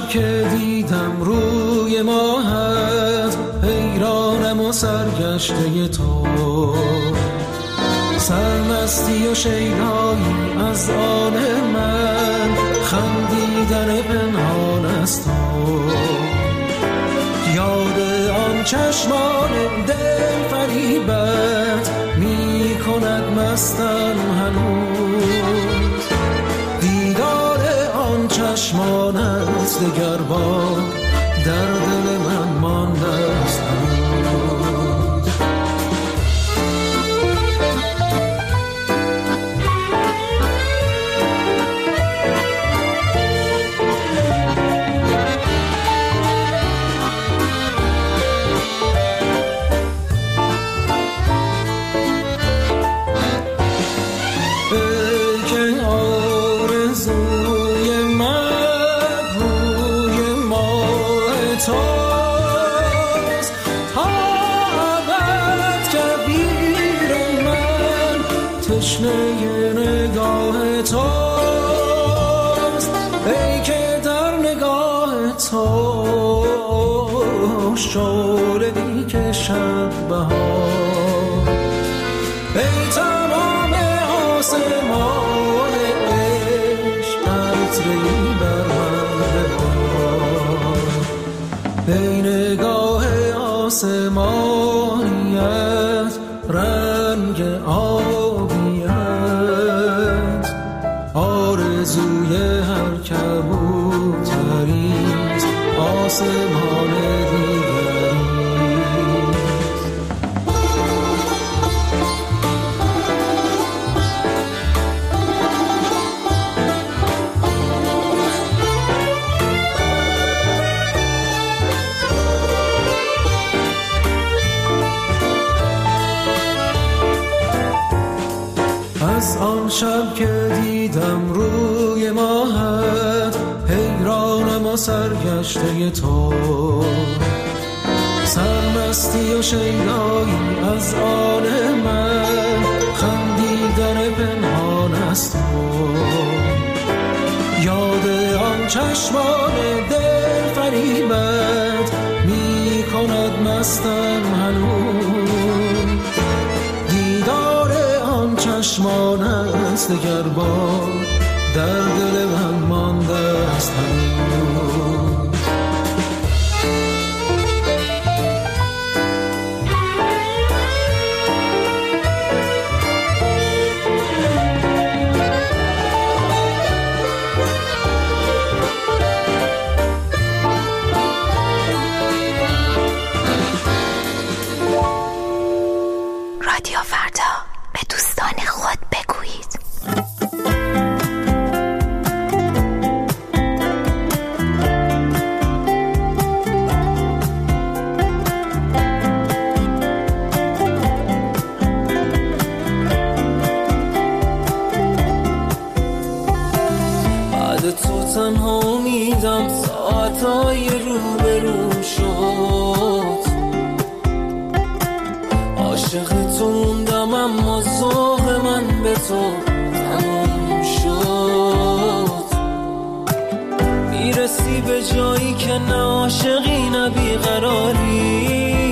که دیدم روی ماهت، حیرانم و سرگشته تو، سرمستی و شیدایی از آن من، خندیدن پنهان از تو، یاد آن چشمان دل فریبت می کند مستم هنوز، دیدار آن چشمانت دگر بار در دل من مانده است هنوز. تشنه نگاه توست، ای که در نگاه تو شعله می کشد بهار، ای تمام آسمان عشق عطری بر من ببار، ای نگاه آسمانیت رنگ آبیت، آرزوی هر کبوتریست آسمان دیگریست. از آن شب که دیدم روی ماهت، حیرانم و سرگشته تو، سرمستی و شیدایی از آن من، خندیدن پنهان از تو، یاد آن چشمان دل فریبت می کند مستم هنوز، دیدار آن چشمان است دگر بار در دل من مانده است هنوز. رادیو فردا، به دوستان خود بگویید. بعد تو تنها امیدم ساعتهای روبرو شد، عاشق تو موندم اما ذوق من به تو تموم شد، میرسی به جایی که نه عاشقی نه بیقراری،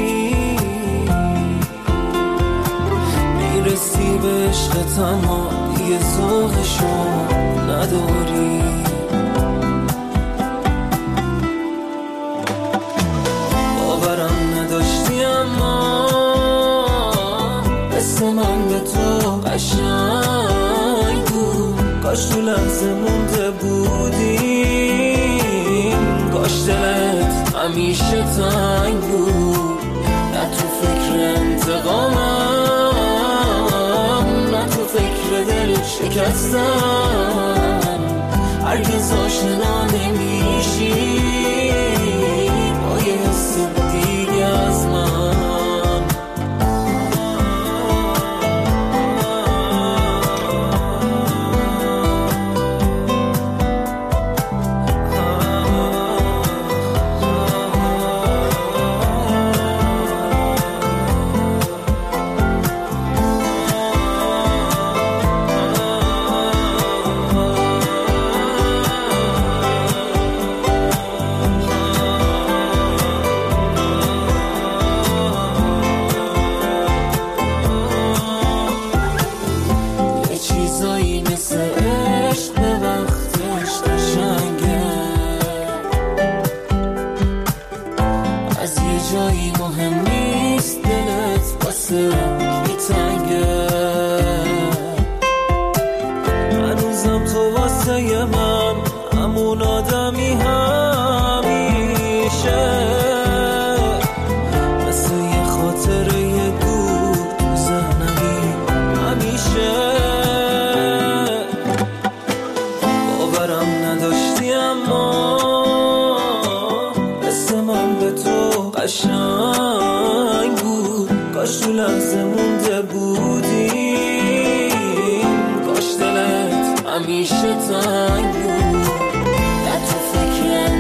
میرسی به عشقت اما دیگه ذوقشو نداری، باورم نداشتی اما قصه من به تو قشنگ بود، کاش تو لحظه مونده بودیم، کاش دلت همیشه تنگ بود، نه تو فکر انتقامم نه تو فکر دل شکستن، هرگز آشنا نمیشی با یه حس دیگه از من. خیلی مهم نیست دلت واسه کی تنگه، هنوزم تو واسه من همون آدمی همیشه، مثل یه خاطره یه دور تو ذهنمی همیشه. باورم نداشتی اما مثل من به تو قشنگ بود، کاش تو لحظه مونده بودیم، کاش دلت همیشه تنگ بود، نه تو فکر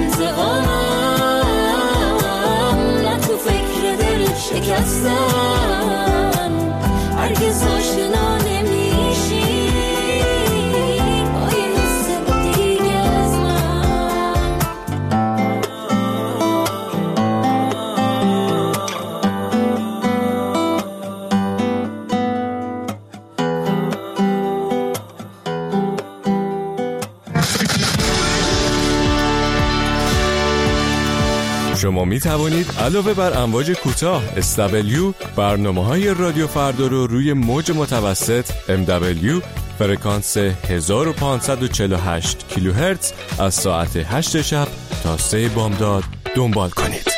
انتقامم، نه تو فکر دل شکستن، هرگز آشنا نمیشی با یه حس دیگه از من. شما می توانید علاوه بر امواج کوتاه SW برنامه‌های رادیو فردا رو روی موج متوسط MW فرکانس 1548 کیلوهرتز از ساعت 8 شب تا 3 بامداد دنبال کنید.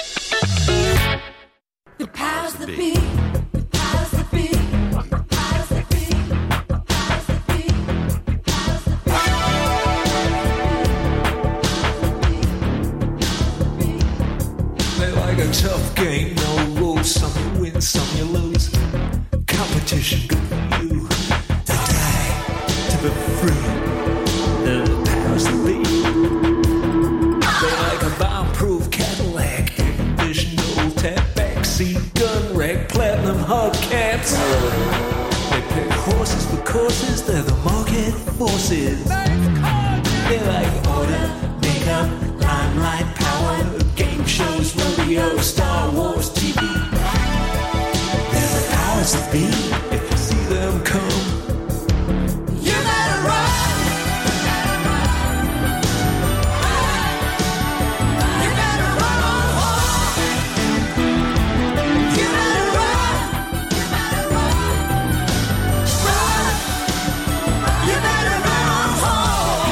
A tough game, no rules. Some you win, some you lose. Competition good for you. To die, to be free. The powers that be. They like a bomb-proof Cadillac, additional tap backseat, gun rack, platinum hubcaps. They pick horses for courses. They're the market forces. They like order, makeup, limelight, power. Shows, rodeo, Star Wars, TV. They're the powers that be. If you see them come, you better run. You better run on home. You better run. You better run. Run. You better run on home.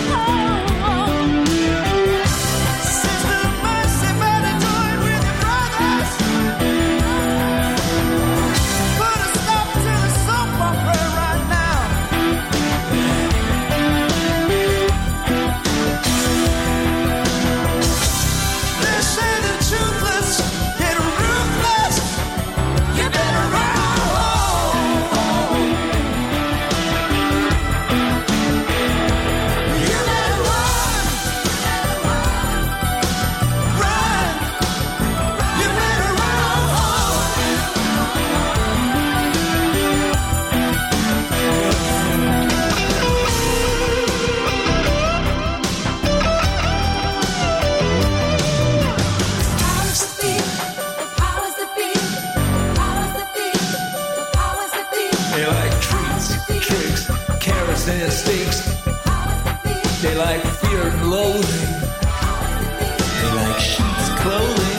And stakes. They like fear and loathing. They like sheets, clothing.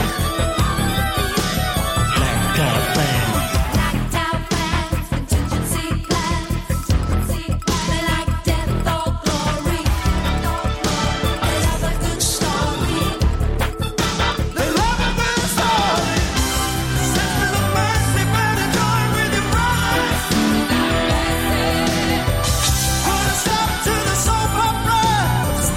Blacked out plans. Blacked out plans. Contingency plans. They like death or glory. They love a good story. They love a good story. Send me the mercy, better join with your brothers. Stop to the soap opera.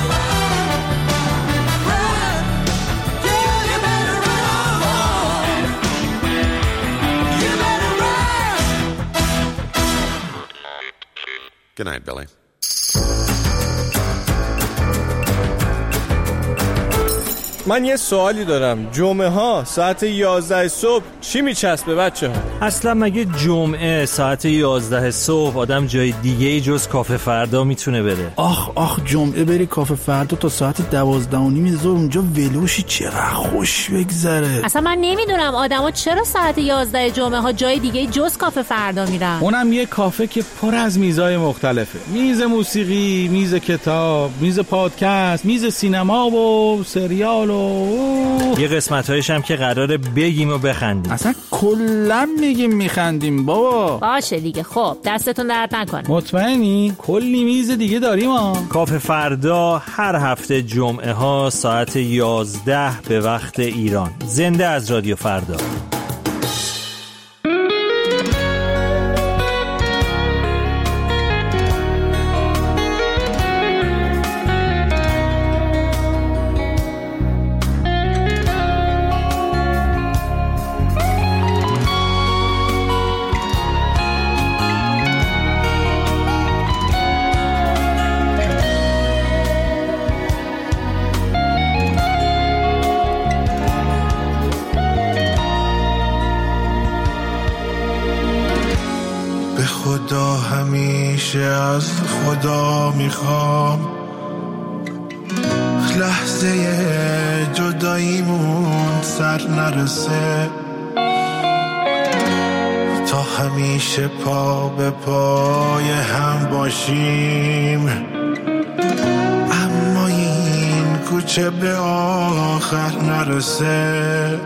Good night, Billy. من یه سوالی دارم. جمعه ها ساعت 11 صبح چی میچسبه بچه ها؟ اصلا مگه جمعه ساعت 11 صبح آدم جای دیگه جز کافه فردا میتونه بره؟ آخ جمعه بری کافه فردا تا ساعت 12:30 ظهر اونجا ولوشی چقدر خوش بگذره. اصلا من نمیدونم آدما چرا ساعت 11 جمعه ها جای دیگه جز کافه فردا میرن. اونم یه کافه که پر از میزای مختلفه. میز موسیقی، میز کتاب، میز پادکست، میز سینما و سریال یه قسمت‌هایش هم که قراره بگیم و بخندیم. اصلا کلا میگیم میخندیم بابا. باشه دیگه. خب دستتون درد نکنه. مطمئنی؟ کلی میز دیگه داریم ها. کافه فردا هر هفته جمعه ها ساعت 11 به وقت ایران. زنده از رادیو فردا. خدا همیشه از خدا میخوام لحظه جداییمون سر نرسه تا همیشه پا به پای هم باشیم اما این کوچه به آخر نرسه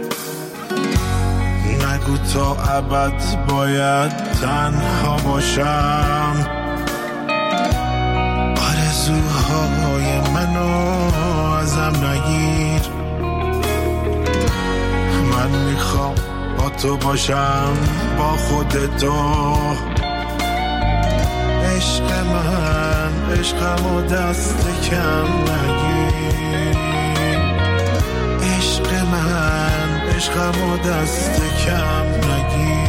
نگو تا ابد باید تنها باشم آرزوهای منو ازم نگیر من میخوام با تو باشم با خودتو عشق من عشقمو دست کم نگیر عشق من عشقمو دست کم نگیر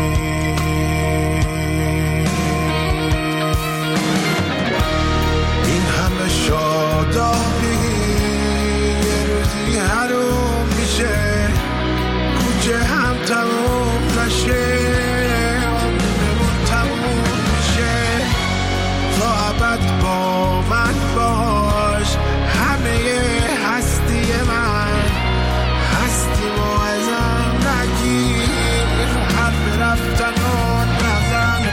این همه شادابی یه روزی حروم میشه کوچه هم تموم نشه عمرمون تموم میشه تا ابد با من باش همه هستی من هستی و ازم نگیر حرف رفتن و نزن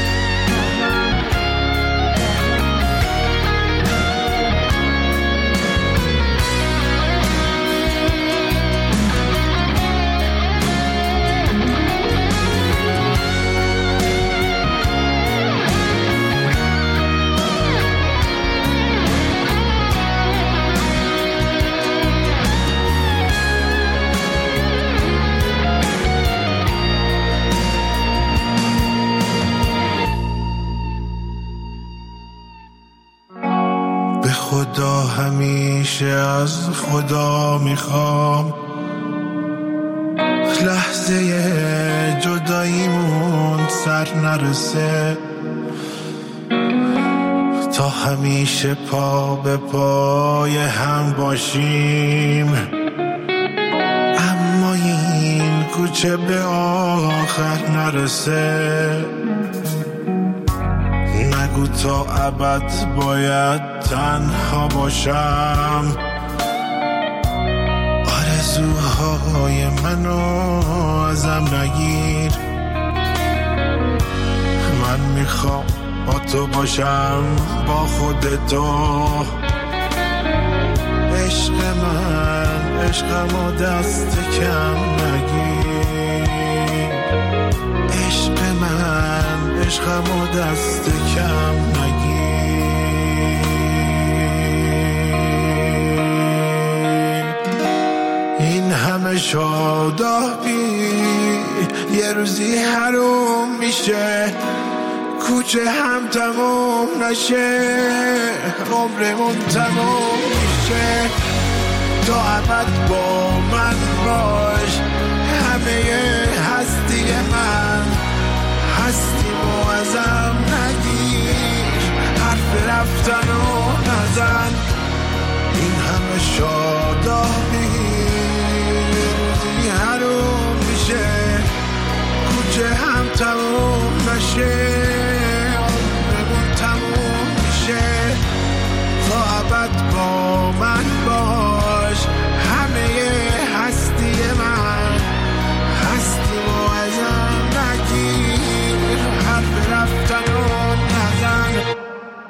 خدا همیشه از خدا میخوام لحظه جداییمون سر نرسه تا همیشه پا به پای هم باشیم اما این کوچه به آخر نرسه نگو تا ابد باید تنها باشم آرزوهای منو ازم نگیر من میخوام با تو باشم با خودتو عشق من عشقمو دست کم نگیر عشق من عشقمو دست کم نگیر این همه شادابی یه روزی حروم میشه کوچه هم تموم نشه، عمرمون تموم میشه، تا ابد با من باش، همه هستی من، هستیمو ازم نگیر، حرف رفتنو نزن، این همه شادابی روزی حروم میشه، کوچه هم تموم نشه، عمرمون تموم میشه، تا ابد با من باش، همه هستی من، هستیمو ازم نگیر، حرف رفتنو نزن.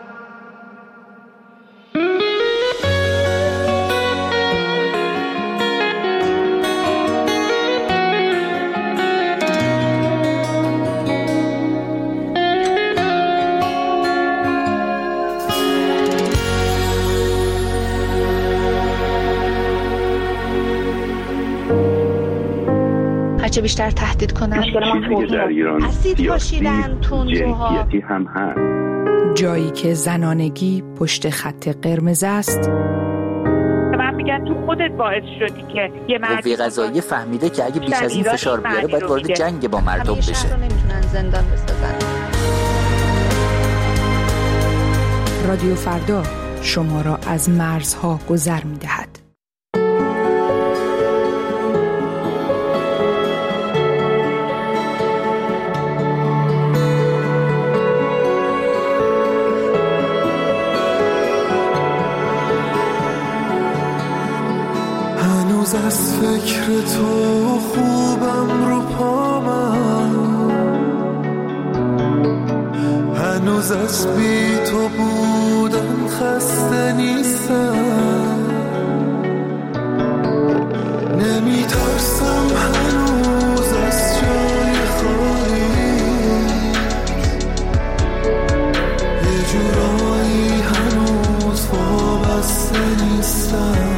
هرچه بیشتر تهدید کنن چیزی در ایران اسید پاشیدن، تندروها، جنسیتی هم هست. جایی که زنانگی پشت خط قرمز است. من میگن تو خودت باعث شدی که یه مردی قضاییه فهمیده که اگه بیش از این فشار بیاره باید وارد جنگ با مردم بشه. شهر رو نمیتونن زندان بسازن. رادیو فردا شما را از مرزها گذر می‌دهد. هنوز از فکر تو خوبم رو پامم، هنوز از بی تو بودن خسته نیستم، نمیترسم هنوز از جای خالی، یه جورایی هنوز وابسته نیستم،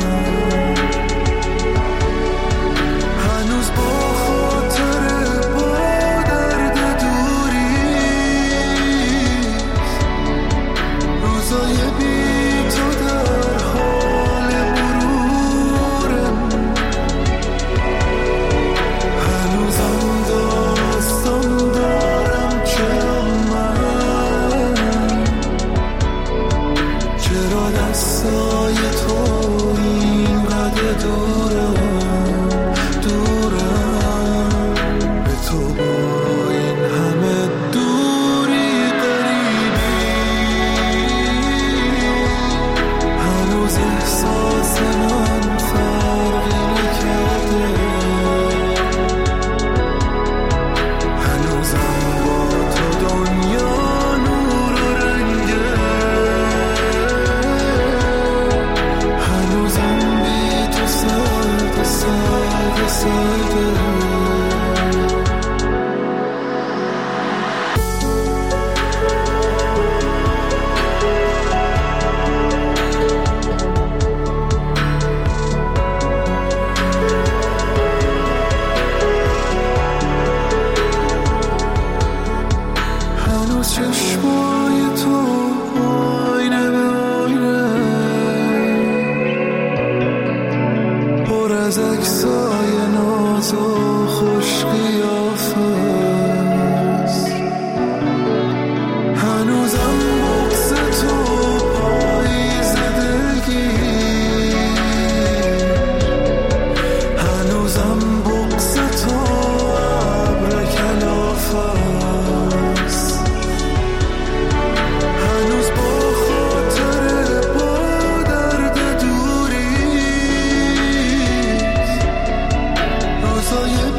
روزای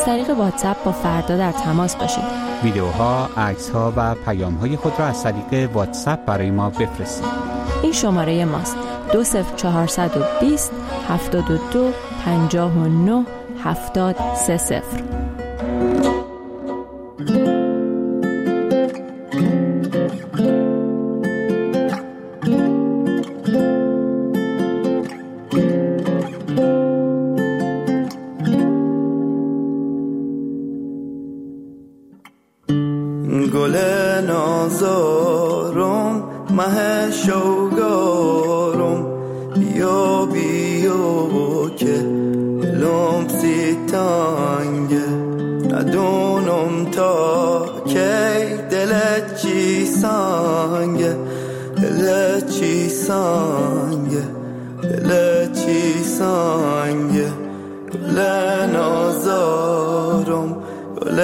از طریق واتساپ با فردا در تماس باشید. ویدیوها، عکس‌ها و پیام‌های خود را از طریق واتساپ برای ما بفرستید. این شماره ماست: 20420 72 59 7030. گل نازارم مه شوگارم بیا بیا که لم سی تانگه ندونم تا کی دلت چی سانگه دلت چی سانگه دلت چی سانگه گل نازارم گل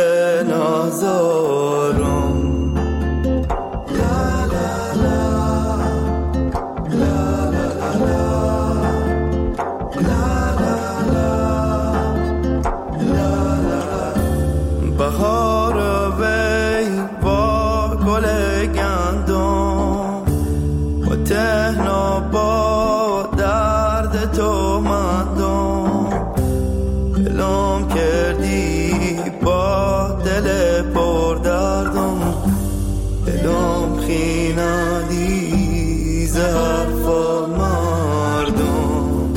نازارم بهار وی با گل گندم و تهنا با درد تو مندم دلم کردی با دل پر دردم دلم خیندی زرف و مردم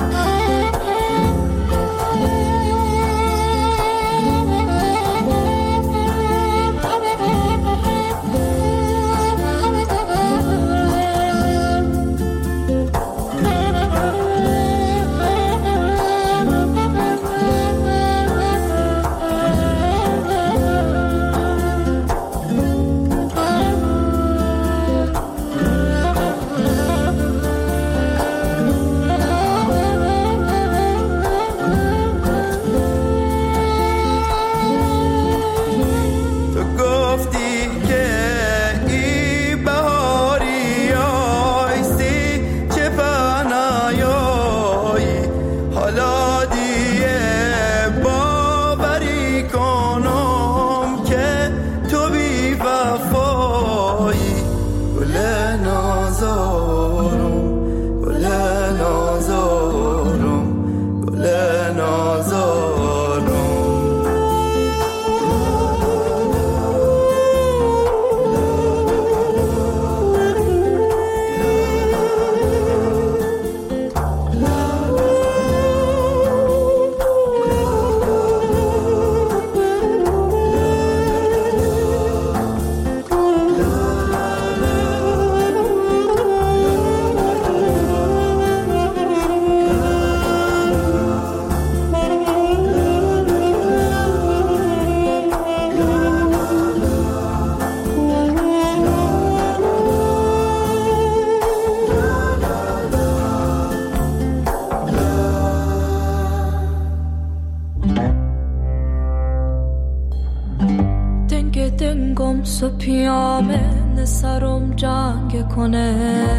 سو پیامه سرم جنگ کنه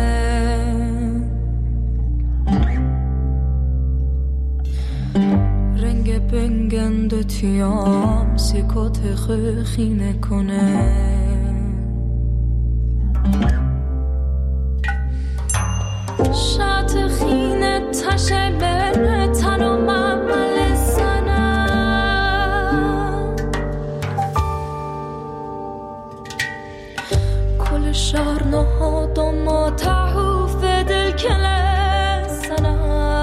رنگ بنگند تیام سیکوت خینه کنه شات خینه تشه بره تنو ممل سنه کل شهر نهاد و ما تحوف دل کله سنه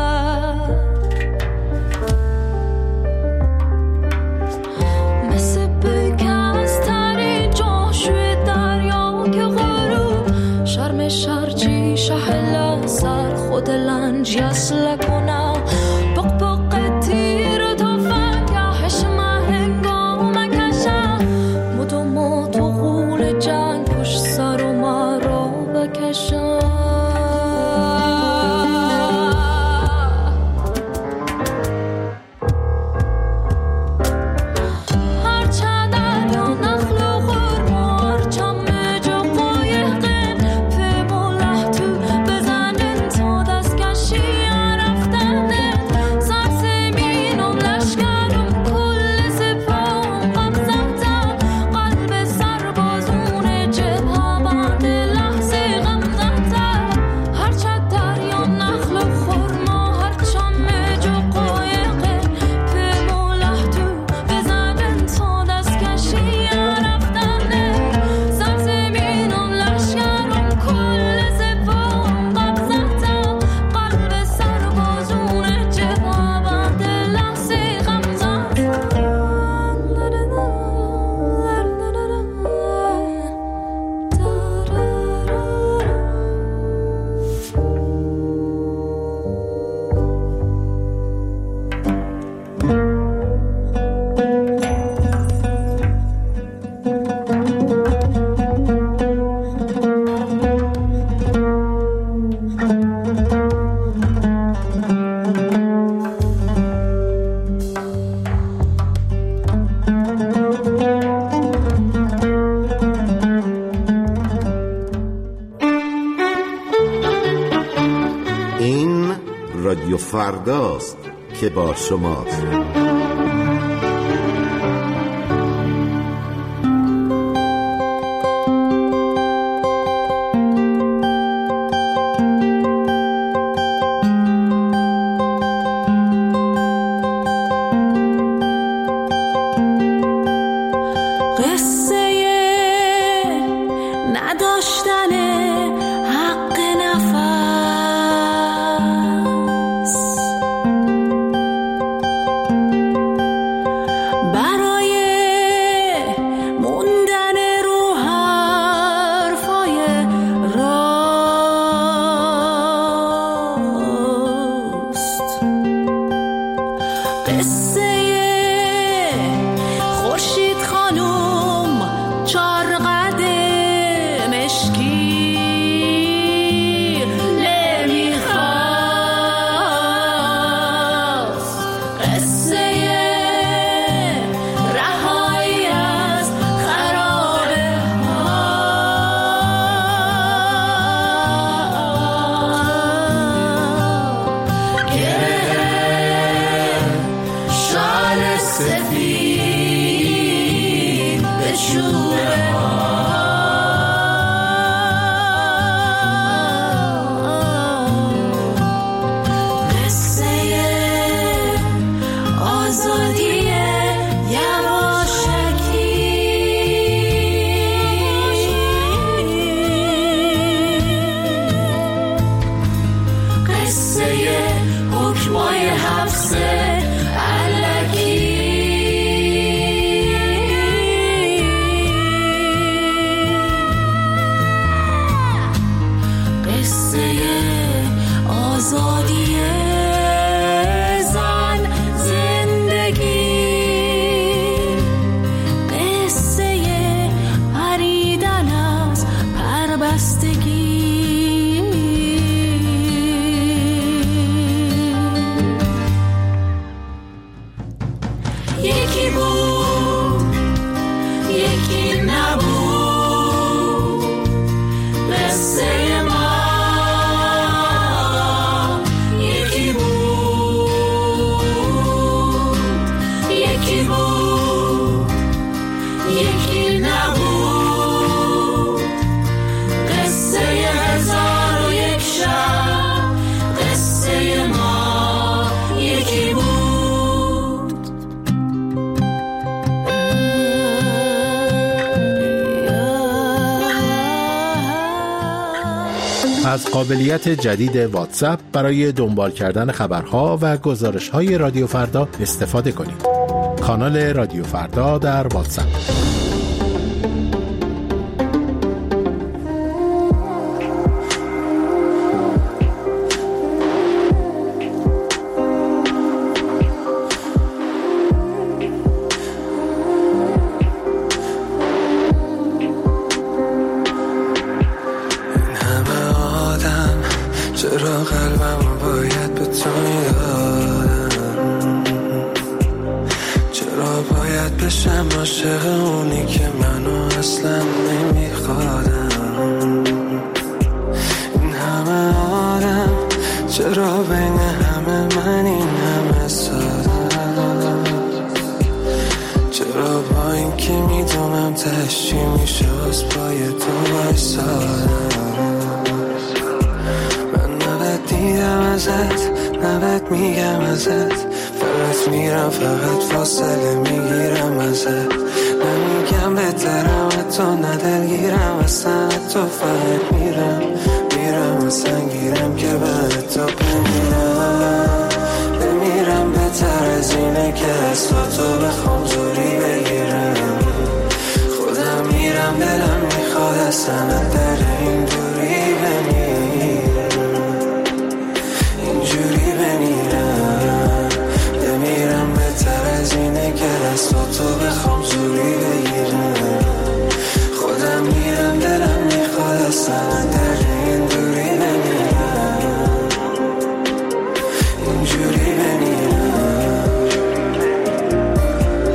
مثل بکست تری جاشوی دریا که غروب شرم شرچی شهل سر خود لنج یسل کنم بق بق تیر تا فنگه هشمه هنگام کشم مدو مدو غول جنگ پشت سر و مرا بکشم رادیو فرداست که با شماست. از قابلیت جدید واتساپ برای دنبال کردن خبرها و گزارش‌های رادیو فردا استفاده کنید. کانال رادیو فردا در واتساپ. چرا قلبم باید به تو میدادم، چرا باید بشم عاشق اونی که منو اصلا نمیخوادم. این همه آدم چرا بین همه من این همه سادم، چرا با این که میدونم تشتی میشه از پای تو بایستادم. دیدم ازت نبت میگم ازت، فقط میرم فقط فاصله میگیرم ازت. نمیگم بهترم تو ندلگیرم اصلا تو، فقط میرم اصلا گیرم که بعد تو بمیرم بهتر از اینه که از تو بخوام زوری بگیرم. خودم میرم دلم میخواد اصلا در این دوری بمیرم، اینجوری بمیرم بهتر از اینه که دست تو بخوام زوری بگیرم. خودم میرم دلم میخواد اصلا در این دوری بمیرم، اینجوری بمیرم.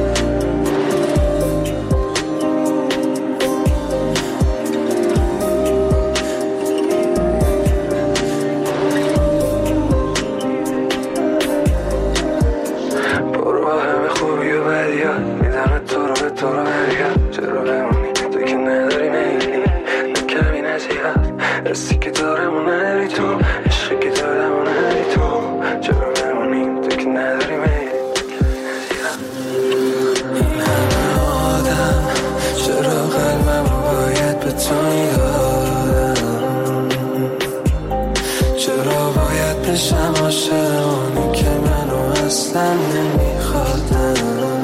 چرا باید بشم عاشق اونی که منو اصلا نمیخوادم؟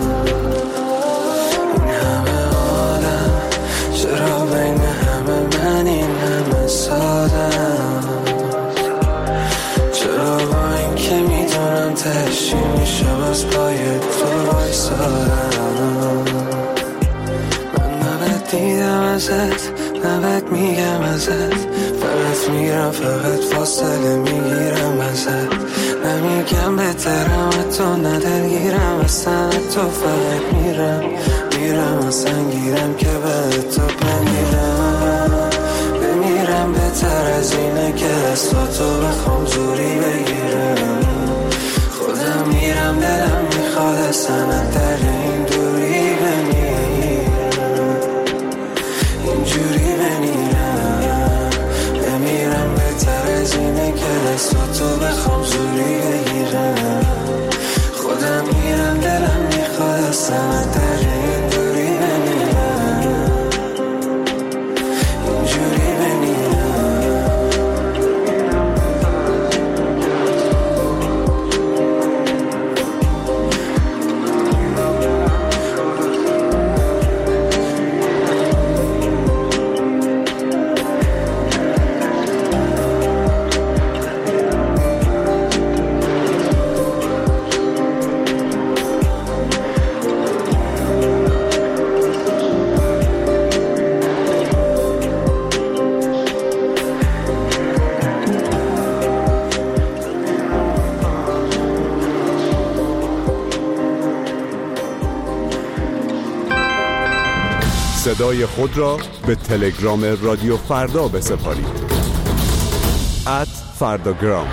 این همه آدم چرا بین همه من این همه سادم؟ چرا با این که میدونم تشی میشه باز پای تو وایسادم؟ من نبد دیدم ازت، نبد میگم ازت، فقط میرم فقط فاصله میگیرم ازت. نمیگم بهترم تو ندرگیرم اصلا تو، فقط میرم اصلا گیرم که به تو بمیرم بهتر از اینه که دستاتو بخوام زوری بگیرم. خودم میرم دلم میخواد اصلا در این دوری بمیرم، اینجوری بمیرم بهتر از اینه که دستاتو بخوام زوری بگیرم. خودم میرم دلم میخواد اصلا در این دوری بمیرم، اینجوری صدای خود را به تلگرام رادیو فردا بسپارید. @فرداگرام.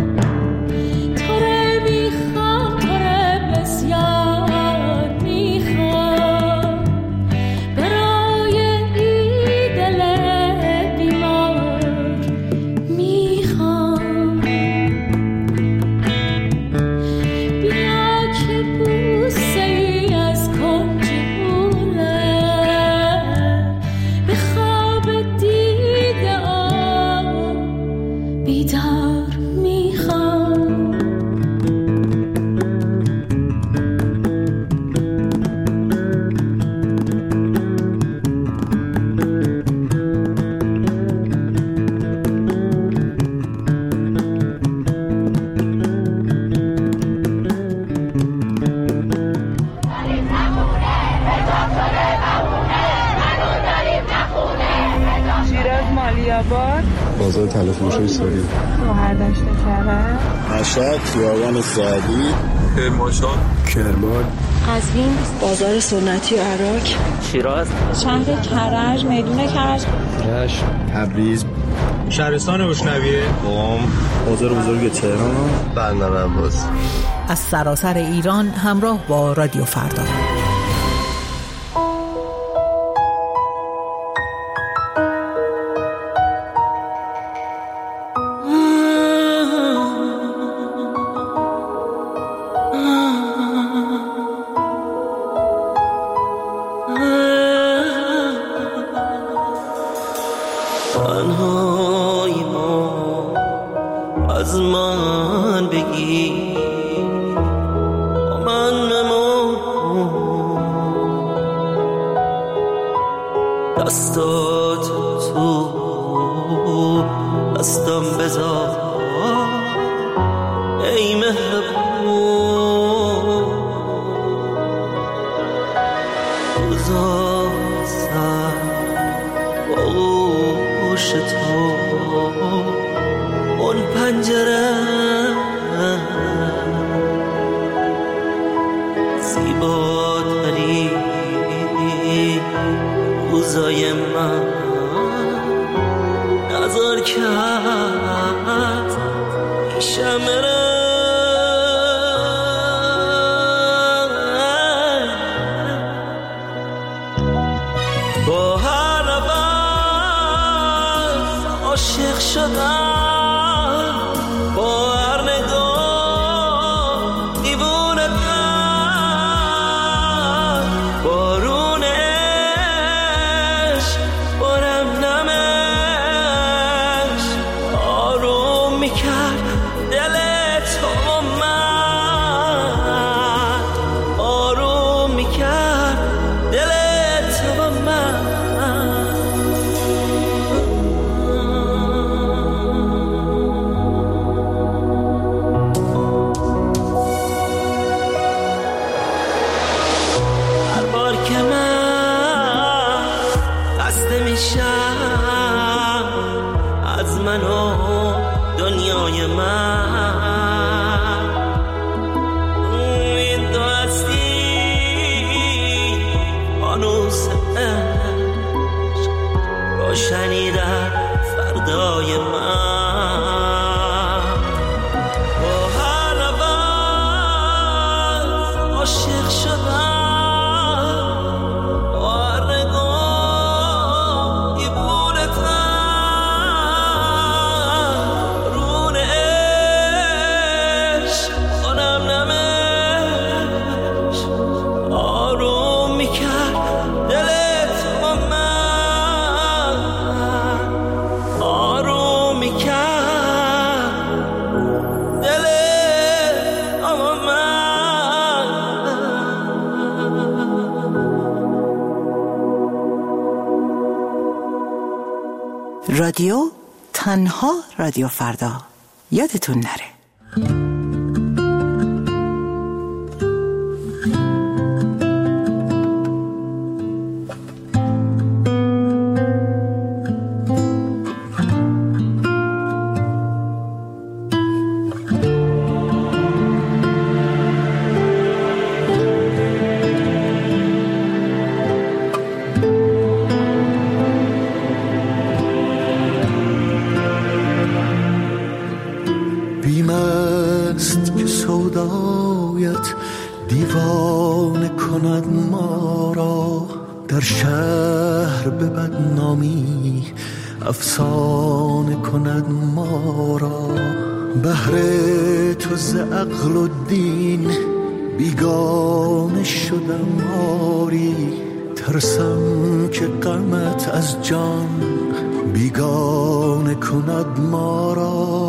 میخوام آباد، بازار تلفروشی ساری، شهردشت کرج، مشهد، خیابان سعدی، کرمانشاه، کرمان، قزوین، بازار سنتی عراق، شیراز، شهر کرج، میدون کرج، رشت، تبریز، شهرستان روشنویه، قم، بازار بزرگ تهران، بندر عباس. از سراسر ایران همراه با رادیو فردا. رادیو تنها رادیو فردا، یادتون نره. دیوانه کند ما را در شهر به بدنامی، افسانه کند ما را. بهر تو ز عقل و دین بیگانه شدم آری، ترسم که غمت از جان بیگانه کند ما را.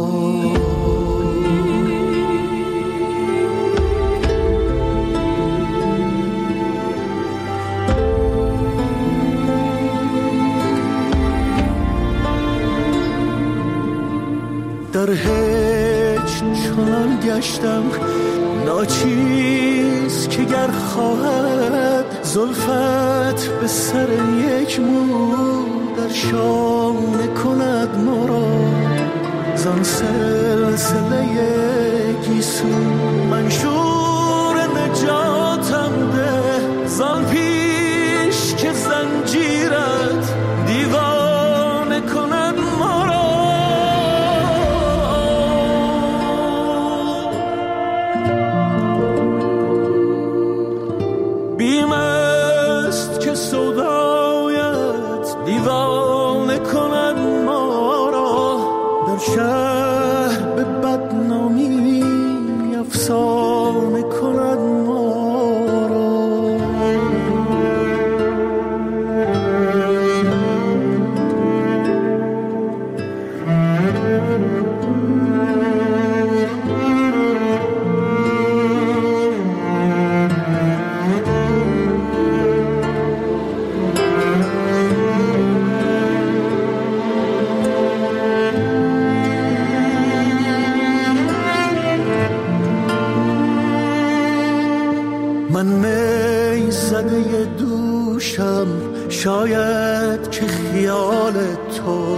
در هیچ چنان گشتم ناچیز که گر خواهد زلفت به سر یک مو در شانه کند ما را زان سلسله گیسو منشور نجاتم ده زان پیش که زنجیرت دیوانه کند ما را بیم است که سودایت دیوانه کند ما را در شهر به بدنامی افسانه کند ما را من می زده دوشم شاید که خیال تو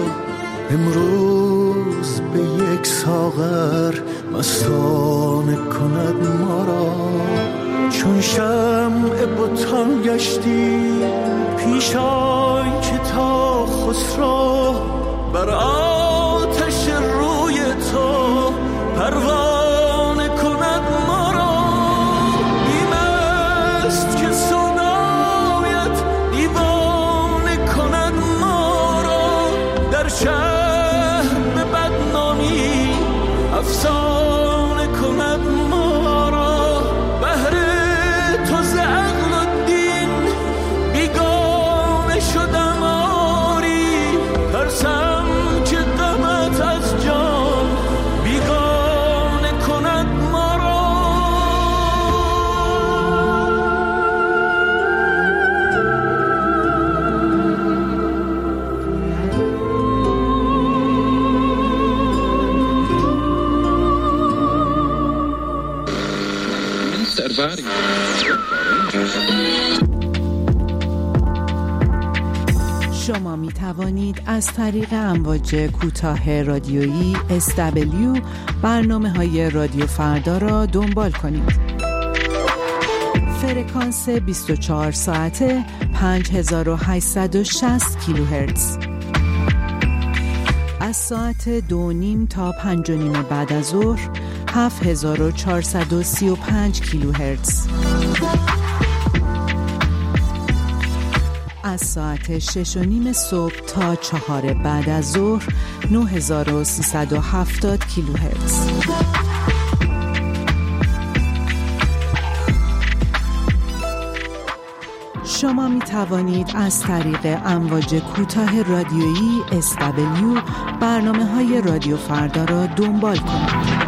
امروز به یک ساغر مستانه کند ما را چون شمع بتان گشتی پیش آی که تا خسرو بر آتش روی تو پروانه کند ما را بیم است که سودایت دیوانه کند ما را در شهر به بدنامی افسانه کند ما را بهر تو ز عقل و دین بیگانه شدم آری ترسم که غمت از جان بیگانه کند ما را شما می توانید از طریق امواج کوتاه رادیویی SW برنامه‌های رادیو فردا را دنبال کنید. فرکانس 24 ساعته 5860 کیلوهرتز. از ساعت 2:30 تا 5:30 بعد از ظهر 7435 کیلوهرتز. از ساعت 6:30 صبح تا 4 بعد از ظهر 9370 کیلوهرتز. شما می توانید از طریق امواج کوتاه رادیویی SW برنامه‌های رادیو فردا را دنبال کنید.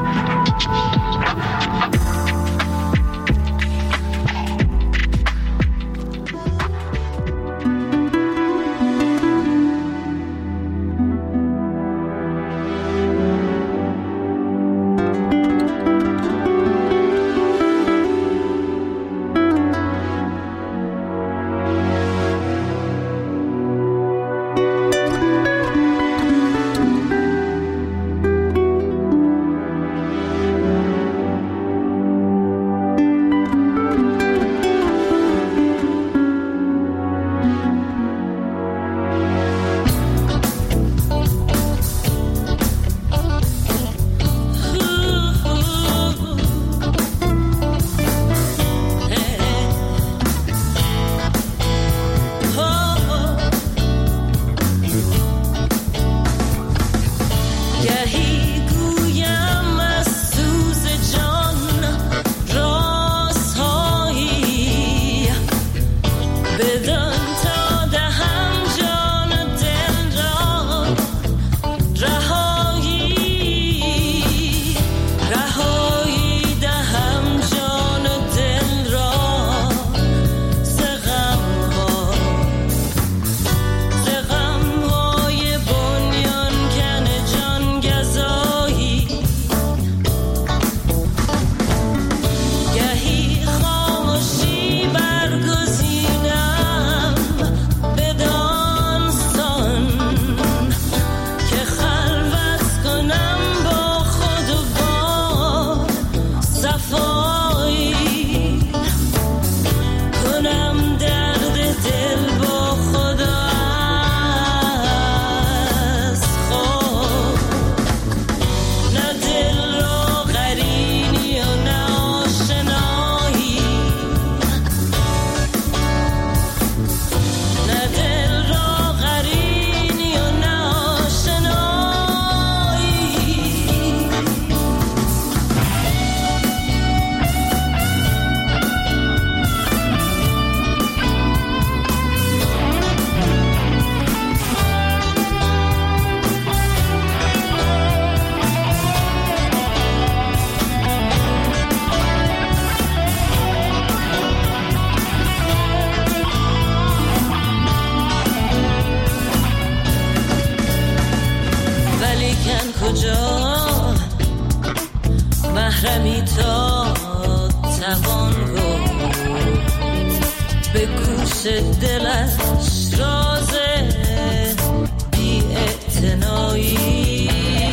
مثل دلش راز بی اعتنایی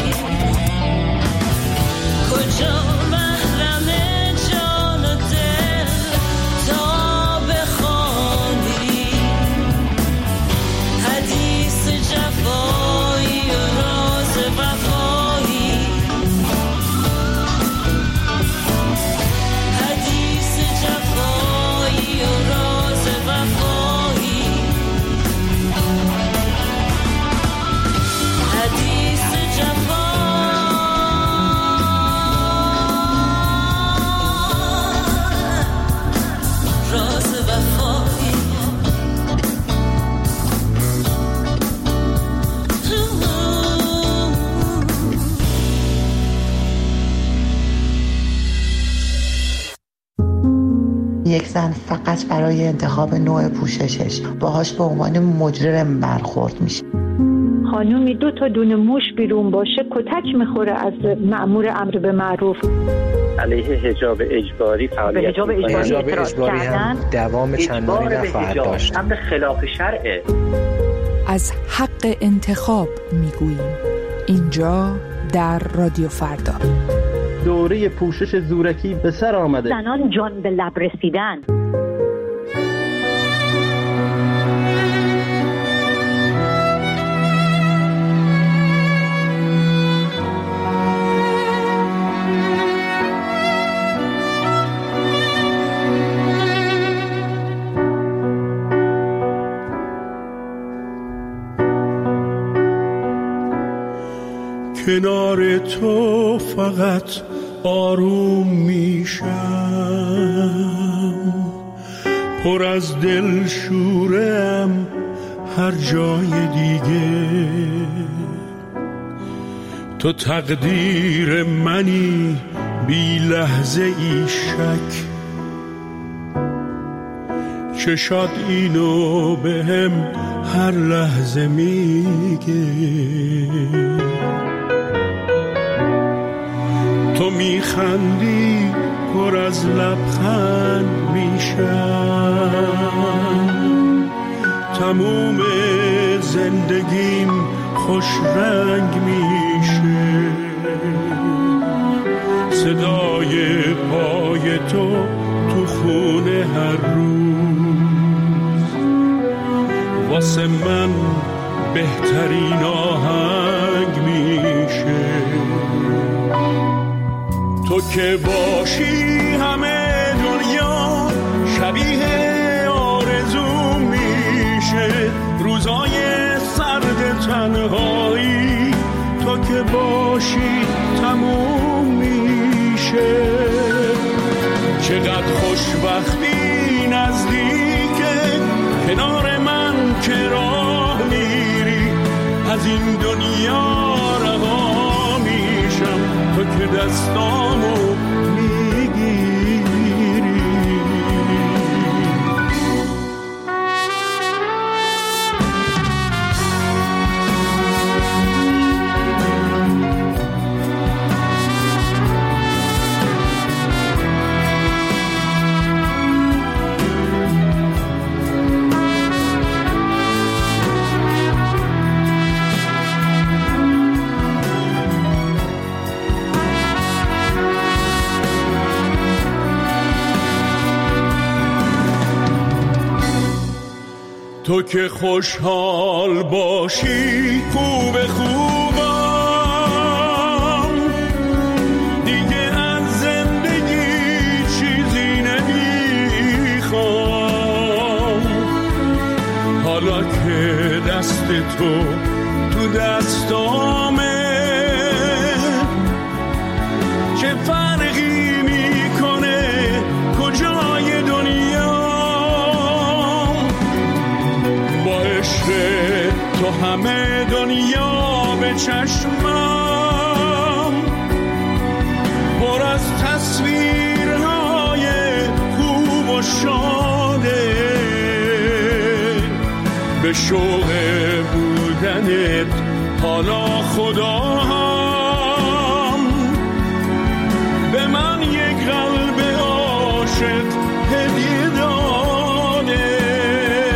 کجا محرم جان و دل تا بخوانی حدیث جفایی و راز وفایی حدیث جفایی و راز وفایی حدیث جفایی راز وفایی یک زن فقط برای انتخاب نوع پوششش باهاش به عنوان مجرم برخورد میشه. خانومی 2 تا دونه موش بیرون باشه کتک میخوره از مأمور امر به معروف. علیه حجاب اجباری فعالیت حجاب اجباری هم دوام چندانی نخواهد داشت. هم به خلاف شرعه. از حق انتخاب میگوییم اینجا در رادیو فردا. دوره پوشش زورکی به سر آمده. زنان جان به لب رسیدن. کنار تو فقط آروم میشم، پر از دل شورم هر جای دیگه. تو تقدیر منی بی لحظه ای شک، چشات اینو بهم هر لحظه میگه. تو میخندی پر از لبخند میشم، تموم زندگیم خوش رنگ میشه. صدای پای تو خونه هر روز واسه من بهترین آهنگ میشه. تو که باشی همه دنیا شبیه آرزو میشه. روزای سرد تنهایی تو که باشی تموم میشه. چقدر خوشبختی نزدیکه کنار من که راه میری. از این دنیا رها میشم تو که دستامو میگیری. تو که خوشحال باشی خوب خوبم، دیگه از زندگی چیزی نمیخوام. حالا که دست تو دستامه چه فرقی میکنه کجای دنیا. تو همه دنیا به چشمم پر از تصویرهای خوب و شاده. به شوق بودنت حالا خدا هم به من یک قلب عاشق هدیه داده.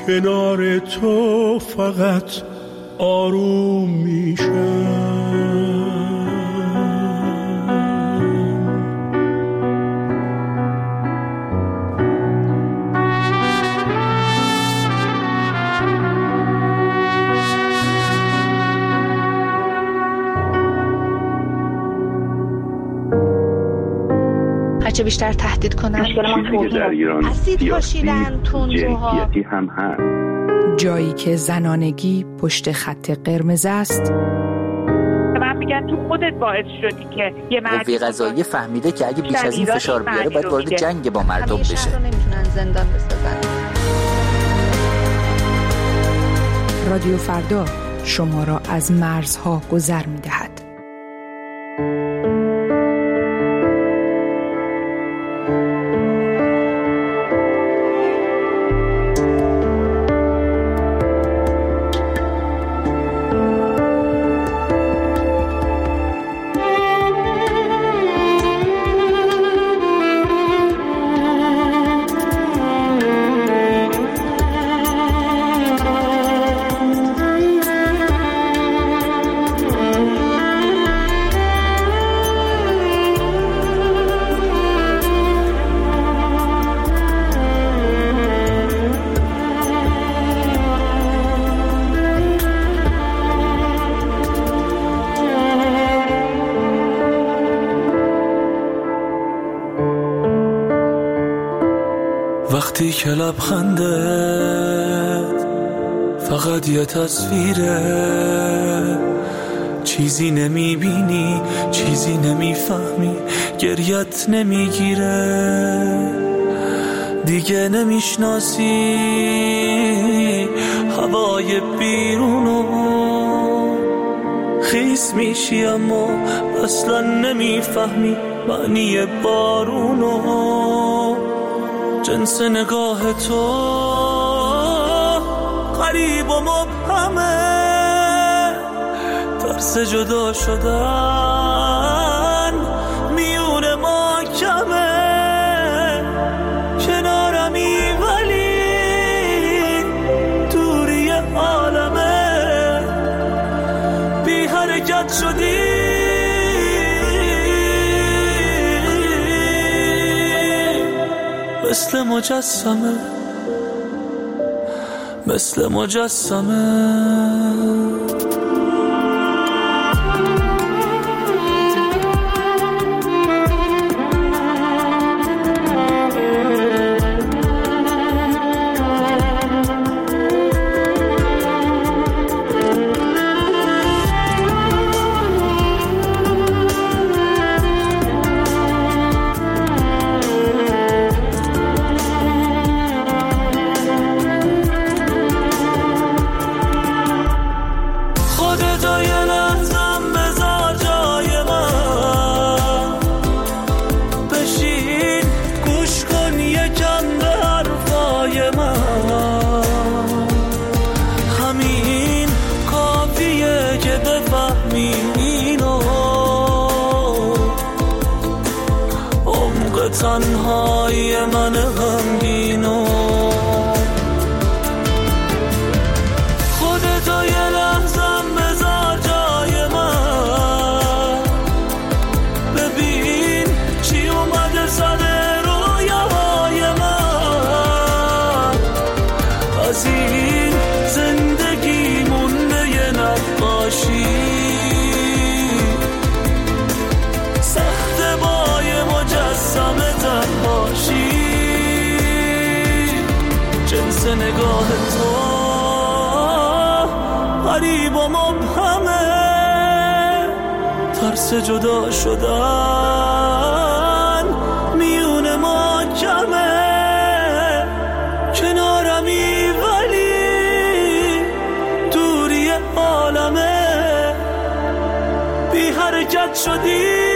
کنار تو فقط آروم میشم. هرچه بیشتر تهدید کنن چیزی که در ایران سیاسی جنسیتی هم هست. جایی که زنانگی پشت خط قرمز است. من میگن تو خودت باعث شدی که یه قوه قضاییه فهمیده که اگه بیش از این فشار بیاره باید وارد جنگ با مردم بشه. شهر رو نمیتونن زندان بسازن. رادیو فردا شما را از مرزها گذر می‌دهد. وقتی که لبخندت فقط یه تصویره، چیزی نمیبینی، چیزی نمیفهمی، گریت نمیگیره، دیگه نمیشناسی هوای بیرونو، خیس میشی اما اصلا نمیفهمی معنی بارونو، جنس نگاه تو غریب و مبهمه، ترس جدا شدن میون ما کمه، کنارمی ولی دوری عالمه، بی حرکت شدی مثل مجسمه، مثل مجسمه. تنهای من غمگینو خودتو یه لحظم بذار جای من، ببین چی اومده سر رویاهای من، از این زندگی مونده یه نقاشی، سخت بای مجسمه تنهاشی، جنس نگاه تو غریب و مبهمه، ترس جدا شدن میون ما کمه، کنارمی ولی دوری عالمه، بی حرکت شدی